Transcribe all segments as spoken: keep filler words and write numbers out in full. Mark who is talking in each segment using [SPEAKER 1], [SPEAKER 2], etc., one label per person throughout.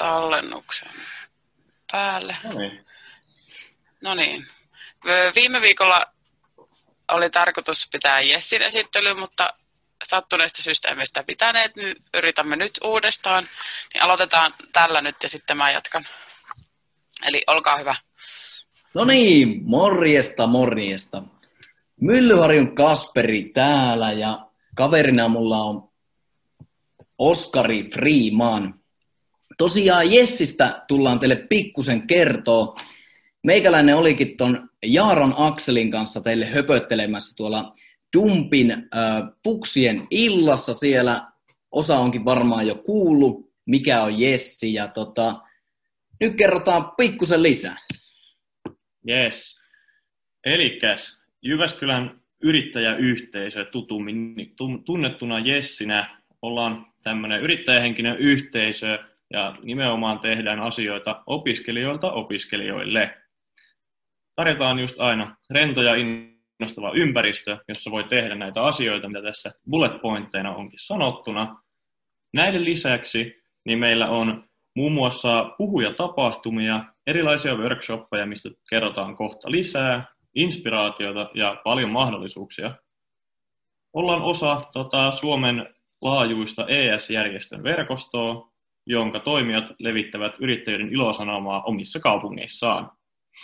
[SPEAKER 1] tallennuksen päälle.
[SPEAKER 2] No niin.
[SPEAKER 1] No niin. Viime viikolla oli tarkoitus pitää Jessin esittely, mutta sattuneesta syystä emme sitä pitäneet, niin yritämme nyt uudestaan. Niin aloitetaan tällä nyt ja sitten mä jatkan. Eli olkaa hyvä.
[SPEAKER 3] No niin, morjesta, morjesta. Myllyharjun Kasperi täällä ja kaverina mulla on Oskari Freeman. Tosiaan Jessistä tullaan teille pikkusen kertoo. Meikäläinen olikin ton Jaaron Akselin kanssa teille höpöttelemässä tuolla Dumpin äh, puksien illassa siellä. Osa onkin varmaan jo kuullut, mikä on Jessi. Ja tota, nyt kerrotaan pikkusen lisää.
[SPEAKER 2] Yes. Elikkäs Jyväskylän yrittäjäyhteisö tutummin tunnettuna Jessinä. Ollaan tämmöinen yrittäjähenkinen yhteisö ja nimenomaan tehdään asioita opiskelijoilta opiskelijoille. Tarjotaan just aina rento ja innostava ympäristö, jossa voi tehdä näitä asioita, mitä tässä bullet pointteina onkin sanottuna. Näiden lisäksi niin meillä on muun muassa puhujatapahtumia, erilaisia workshoppeja, mistä kerrotaan kohta lisää, inspiraatiota ja paljon mahdollisuuksia. Ollaan osa tota, Suomen laajuista E S-järjestön verkostoa, jonka toimijat levittävät yrittäjyyden ilosanomaa omissa kaupungeissaan.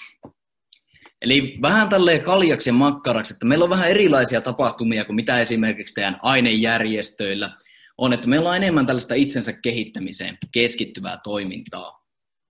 [SPEAKER 3] Eli vähän tälleen kaljaksi ja makkaraksi, että meillä on vähän erilaisia tapahtumia kuin mitä esimerkiksi teidän ainejärjestöillä on, että meillä on enemmän tällaista itsensä kehittämiseen keskittyvää toimintaa.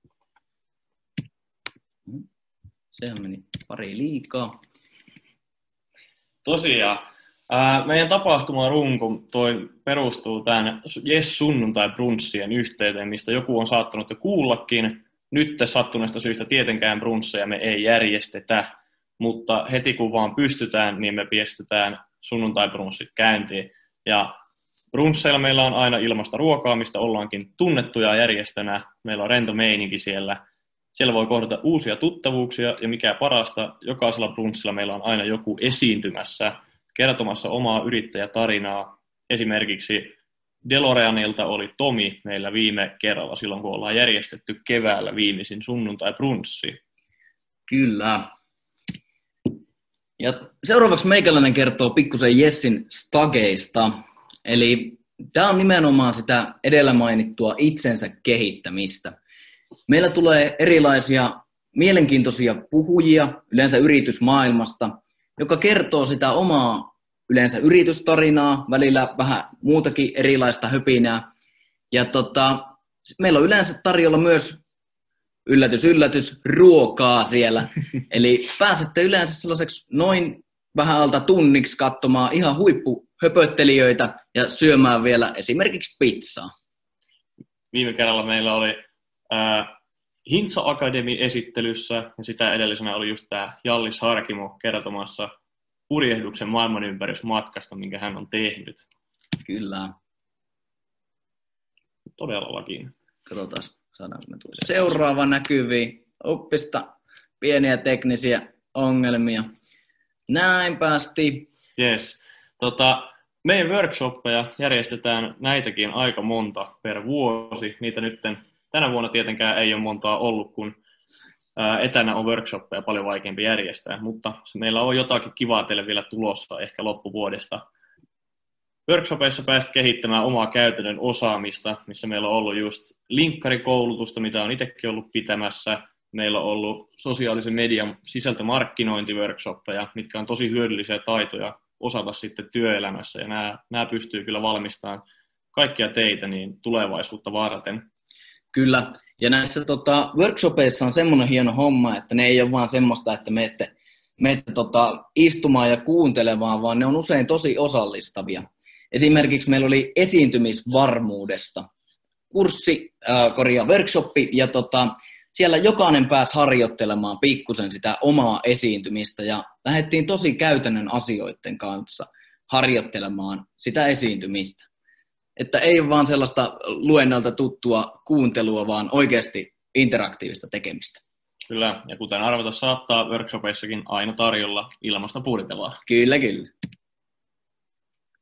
[SPEAKER 3] Sehän meni pari liikaa.
[SPEAKER 2] Tosiaan. Ää, meidän tapahtumarunko toi perustuu tämän Jes Sunnuntai brunssien yhteyteen, mistä joku on saattanut jo kuullakin. Nyt sattuneesta syystä tietenkään brunsseja me ei järjestetä, mutta heti kun vaan pystytään, niin me pistetään sunnuntai-brunssit käyntiin. Ja brunsseilla meillä on aina ilmasta ruokaa, mistä ollaankin tunnettuja järjestönä. Meillä on rento meininki siellä. Siellä voi kohdata uusia tuttavuuksia ja mikä parasta, jokaisella brunssilla meillä on aina joku esiintymässä, kertomassa omaa yrittäjätarinaa. Esimerkiksi DeLoreanilta oli Tomi meillä viime kerralla silloin, kun ollaan järjestetty keväällä viimeisin sunnuntai-brunssi.
[SPEAKER 3] Kyllä. Ja seuraavaksi meikäläinen kertoo pikkusen Jessin stageista. Eli tämä on nimenomaan sitä edellä mainittua itsensä kehittämistä. Meillä tulee erilaisia mielenkiintoisia puhujia yleensä yritysmaailmasta, joka kertoo sitä omaa yleensä yritystarinaa, välillä vähän muutakin erilaista höpinää. Ja tota, meillä on yleensä tarjolla myös yllätys, yllätys, ruokaa siellä. Eli pääsette yleensä sellaiseksi noin vähän alta tunniksi katsomaan ihan huippuhöpöttelijöitä ja syömään vielä esimerkiksi pizzaa. Viime
[SPEAKER 2] kerralla meillä oli ää, Hintsa Academy-esittelyssä ja sitä edellisenä oli just tämä Jallis Harkimo kertomassa purjehduksen maailmanympärysmatkasta, minkä hän on tehnyt.
[SPEAKER 3] Kyllä.
[SPEAKER 2] Todellakin.
[SPEAKER 3] Katsotaan, saadaanko me tulla seuraava näkyviin. Oppista pieniä teknisiä ongelmia. Näin päästiin.
[SPEAKER 2] Yes. Tota, meidän workshoppeja järjestetään näitäkin aika monta per vuosi. Niitä nyt tänä vuonna tietenkään ei ole montaa ollut, kun etänä on workshoppeja paljon vaikeampi järjestää, mutta meillä on jotakin kivaa teille vielä tulossa ehkä loppuvuodesta. Workshopeissa pääset kehittämään omaa käytännön osaamista, missä meillä on ollut just linkkarikoulutusta, mitä on itsekin ollut pitämässä. Meillä on ollut sosiaalisen median sisältömarkkinointiworkshoppeja, mitkä on tosi hyödyllisiä taitoja osata sitten työelämässä, ja nämä, nämä pystyy kyllä valmistamaan kaikkia teitä niin tulevaisuutta varten.
[SPEAKER 3] Kyllä, ja näissä tota, workshopeissa on semmoinen hieno homma, että ne ei ole vaan semmoista, että menette, menette tota, istumaan ja kuuntelemaan, vaan ne on usein tosi osallistavia. Esimerkiksi meillä oli esiintymisvarmuudesta kurssi, äh, korjaa workshoppi, ja tota, siellä jokainen pääsi harjoittelemaan pikkusen sitä omaa esiintymistä, ja lähdettiin tosi käytännön asioiden kanssa harjoittelemaan sitä esiintymistä. Että ei ole vaan sellaista luennalta tuttua kuuntelua, vaan oikeasti interaktiivista tekemistä.
[SPEAKER 2] Kyllä, ja kuten arvata saattaa, workshopeissakin aina tarjolla ilmasta puritelaa.
[SPEAKER 3] Kyllä, kyllä.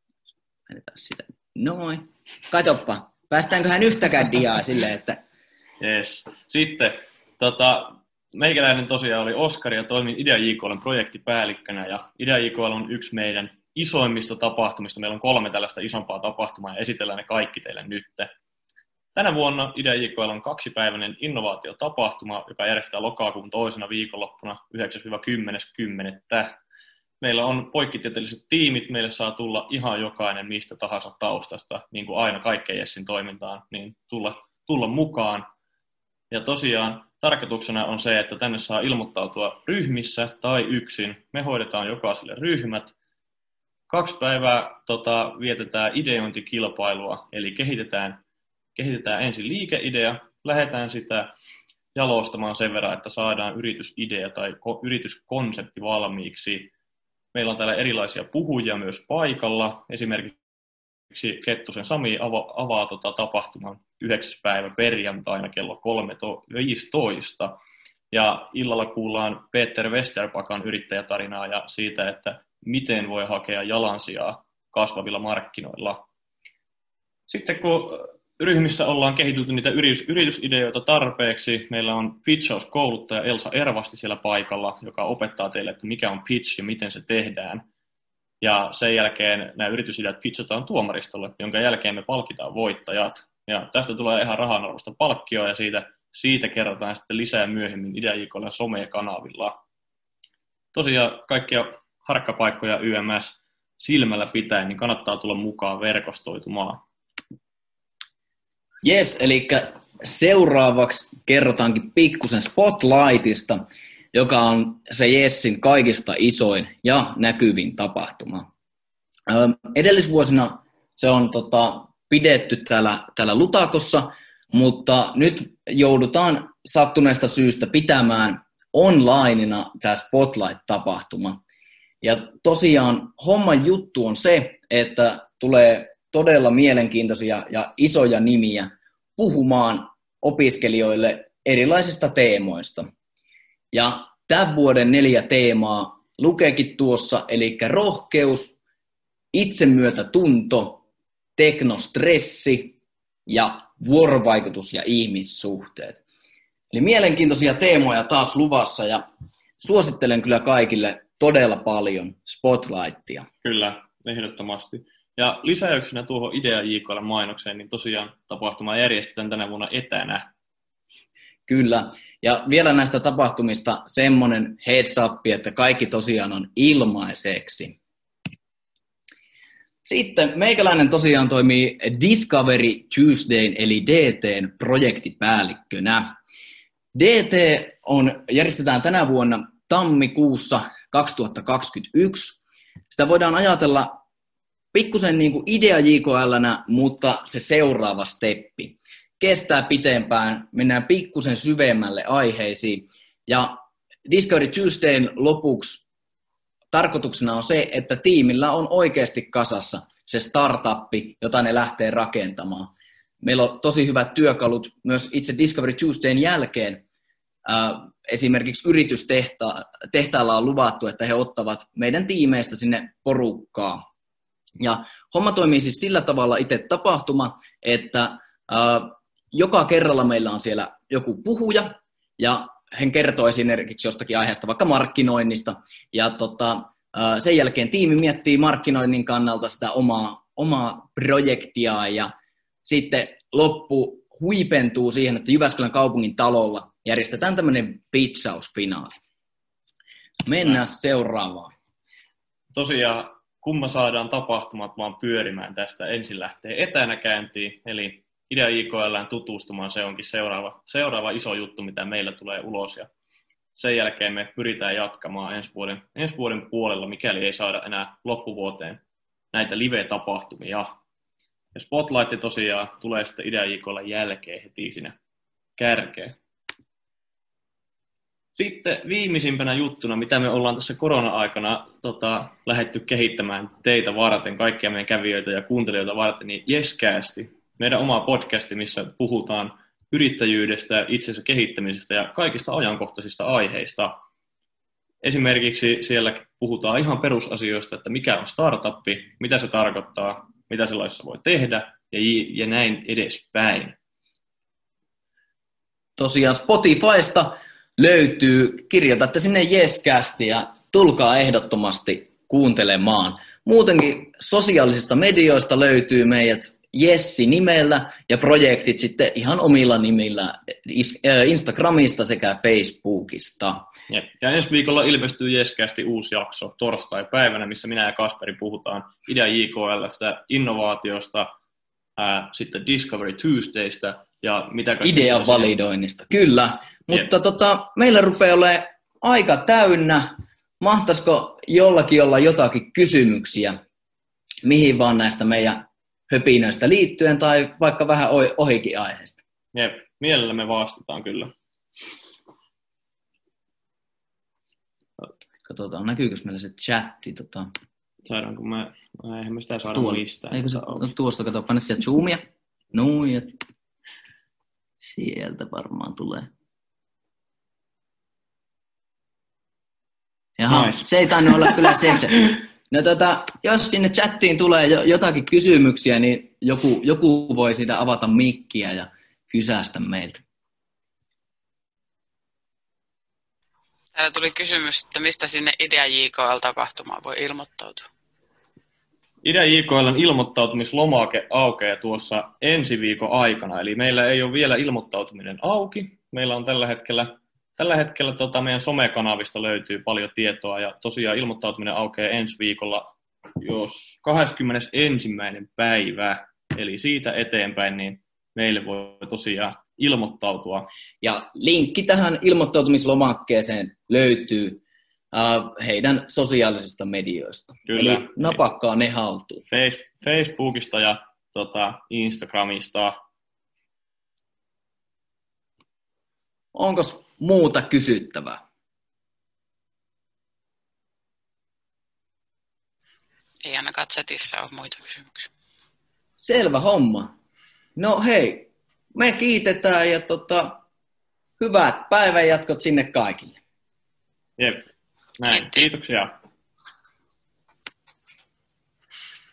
[SPEAKER 3] Menetään sitä. Noin. Katoppa, päästäänköhän yhtäkään diaa silleen, että
[SPEAKER 2] Yes. Sitten tota, meikäläinen tosiaan oli Oskari ja toimin Idea J K L:n projektipäällikkönä. Ja Idea J K L on yksi meidän isoimmista tapahtumista. Meillä on kolme tällaista isompaa tapahtumaa ja esitellään ne kaikki teille nyt. Tänä vuonna Idea J K L on kaksipäiväinen innovaatiotapahtuma, joka järjestetään lokakuun toisena viikonloppuna yhdeksäs kymmenes kymmenettä Meillä on poikkitieteelliset tiimit, meille saa tulla ihan jokainen mistä tahansa taustasta, niin kuin aina kaikkeen Jessin toimintaan, niin tulla, tulla mukaan. Ja tosiaan tarkoituksena on se, että tänne saa ilmoittautua ryhmissä tai yksin. Me hoidetaan jokaiselle ryhmät. Kaksi päivää tota, vietetään ideointikilpailua, eli kehitetään, kehitetään ensin liikeidea, lähdetään sitä jalostamaan sen verran, että saadaan yritysidea tai ko- yrityskonsepti valmiiksi. Meillä on täällä erilaisia puhujia myös paikalla. Esimerkiksi Kettusen Sami ava- avaa tota tapahtuman yhdeksäs päivä perjantaina kello kolme viisitoista. Ja illalla kuullaan Peter Westerpakan yrittäjätarinaa ja siitä, että miten voi hakea jalansijaa kasvavilla markkinoilla. Sitten kun ryhmissä ollaan kehitelty niitä yritys- yritysideoita tarpeeksi, meillä on pitchauskouluttaja Elsa Ervasti siellä paikalla, joka opettaa teille, että mikä on pitch ja miten se tehdään. Ja sen jälkeen nämä yritysideat pitchataan tuomaristolle, jonka jälkeen me palkitaan voittajat. Ja tästä tulee ihan rahanarvoista palkkioa ja siitä, siitä kerrotaan sitten lisää myöhemmin Idea J K L:n somekanavilla. Tosiaan kaikkia harkkapaikkoja Y M S silmällä pitäen, niin kannattaa tulla mukaan verkostoitumaan.
[SPEAKER 3] Jes, eli seuraavaksi kerrotaankin pikkusen Spotlightista, joka on se Jessin kaikista isoin ja näkyvin tapahtuma. Edellisvuosina se on tota, pidetty täällä, täällä Lutakossa, mutta nyt joudutaan sattuneesta syystä pitämään onlineina tämä Spotlight-tapahtuma. Ja tosiaan homman juttu on se, että tulee todella mielenkiintoisia ja isoja nimiä puhumaan opiskelijoille erilaisista teemoista. Ja tämän vuoden neljä teemaa lukeekin tuossa, eli rohkeus, itsemyötätunto, teknostressi ja vuorovaikutus ja ihmissuhteet. Eli mielenkiintoisia teemoja taas luvassa ja suosittelen kyllä kaikille todella paljon Spotlightia.
[SPEAKER 2] Kyllä, ehdottomasti. Ja lisäyksenä tuohon Idea J K L:n mainokseen, niin tosiaan tapahtuma järjestetään tänä vuonna etänä.
[SPEAKER 3] Kyllä. Ja vielä näistä tapahtumista semmoinen heads up, että kaikki tosiaan on ilmaiseksi. Sitten meikäläinen tosiaan toimii Discovery Tuesdayn eli D T:n projektipäällikkönä. D T on, järjestetään tänä vuonna tammikuussa kaksituhattakaksikymmentäyksi. Sitä voidaan ajatella pikkusen niin kuin Idea J K L:nä, mutta se seuraava steppi. Kestää pitempään, mennään pikkusen syvemmälle aiheisiin. Ja Discovery Tuesdayn lopuksi tarkoituksena on se, että tiimillä on oikeasti kasassa se startuppi, jota ne lähtee rakentamaan. Meillä on tosi hyvät työkalut myös itse Discovery Tuesdayn jälkeen. Esimerkiksi yritystehtaalla on luvattu, että he ottavat meidän tiimeistä sinne porukkaa. Ja homma toimii siis sillä tavalla itse tapahtuma, että joka kerralla meillä on siellä joku puhuja, ja hän kertoo esimerkiksi jostakin aiheesta, vaikka markkinoinnista, ja tota, sen jälkeen tiimi miettii markkinoinnin kannalta sitä omaa, omaa projektiaan, ja sitten loppu huipentuu siihen, että Jyväskylän kaupungin talolla järjestetään tämmöinen pitchausfinaali. Mennään seuraavaan.
[SPEAKER 2] Tosiaan, kun me saadaan tapahtumat vaan pyörimään tästä, ensin lähtee etänä käyntiin, eli Idea J K L:ään tutustumaan, se onkin seuraava, seuraava iso juttu, mitä meillä tulee ulos. Ja sen jälkeen me pyritään jatkamaan ensi vuoden, ensi vuoden puolella, mikäli ei saada enää loppuvuoteen näitä live-tapahtumia. Ja Spotlight tosiaan tulee sitten Idea J K L:n jälkeen heti sinne kärkeen. Sitten viimeisimpänä juttuna, mitä me ollaan tässä korona-aikana tota, lähdetty kehittämään teitä varten, kaikkia meidän kävijöitä ja kuuntelijoita varten, niin Jescasti, meidän oma podcasti, missä puhutaan yrittäjyydestä, itsensä kehittämisestä ja kaikista ajankohtaisista aiheista. Esimerkiksi siellä puhutaan ihan perusasioista, että mikä on startuppi, mitä se tarkoittaa, mitä sellaisessa voi tehdä ja, ja näin edespäin.
[SPEAKER 3] tosiaan Spotifysta löytyy, kirjoitatte sinne Jescasti ja tulkaa ehdottomasti kuuntelemaan. Muutenkin sosiaalisista medioista löytyy meidät Jessi nimellä ja projektit sitten ihan omilla nimillä Instagramista sekä Facebookista.
[SPEAKER 2] Jep. Ja ensi viikolla ilmestyy Jescasti uusi jakso torstai-päivänä, missä minä ja Kasperi puhutaan Idea J K L:stä, innovaatiosta, ää, sitten Discovery Tuesdaysta ja mitä
[SPEAKER 3] idean validoinnista, kyllä. Jep. Mutta tota, meillä rupeaa olemaan aika täynnä. Mahtaisiko jollakin olla jotakin kysymyksiä, mihin vaan näistä meidän höpinöistä liittyen tai vaikka vähän ohikin aiheesta?
[SPEAKER 2] Jep, mielellä me vastataan kyllä.
[SPEAKER 3] Katsotaan, näkyykö meillä se chatti? Tota...
[SPEAKER 2] Saadaanko me, eihän me sitä saada
[SPEAKER 3] Tuolla.
[SPEAKER 2] mistään.
[SPEAKER 3] Eikö se, no, tuosta kato, panne sieltä zoomia. No, ja sieltä varmaan tulee. Jaha, nice. Se ei tainnut olla kyllä se. No tota, jos sinne chattiin tulee jotakin kysymyksiä, niin joku, joku voi siitä avata mikkiä ja kysästä meiltä.
[SPEAKER 1] Täällä tuli kysymys, että mistä sinne Idea J K L-tapahtumaan voi ilmoittautua?
[SPEAKER 2] Idea J K L:n ilmoittautumislomake aukeaa tuossa ensi viikon aikana, eli meillä ei ole vielä ilmoittautuminen auki. Meillä on tällä hetkellä, tällä hetkellä tota, meidän somekanavista löytyy paljon tietoa, ja tosiaan ilmoittautuminen aukeaa ensi viikolla, jos kahdeskymmenesensimmäinen päivä, eli siitä eteenpäin, niin meille voi tosiaan ilmoittautua.
[SPEAKER 3] Ja linkki tähän ilmoittautumislomakkeeseen löytyy uh, heidän sosiaalisista medioista.
[SPEAKER 2] Kyllä.
[SPEAKER 3] Eli napakkaa ne haltuun.
[SPEAKER 2] Face, Facebookista ja tota, Instagramista.
[SPEAKER 3] Onko muuta kysyttävää?
[SPEAKER 1] Ei ainakaan chatissa ole muita kysymyksiä.
[SPEAKER 3] Selvä homma. No hei, me kiitetään ja tota, hyvät päivänjatkot sinne kaikille.
[SPEAKER 2] Jep, näin. Kiitoksia.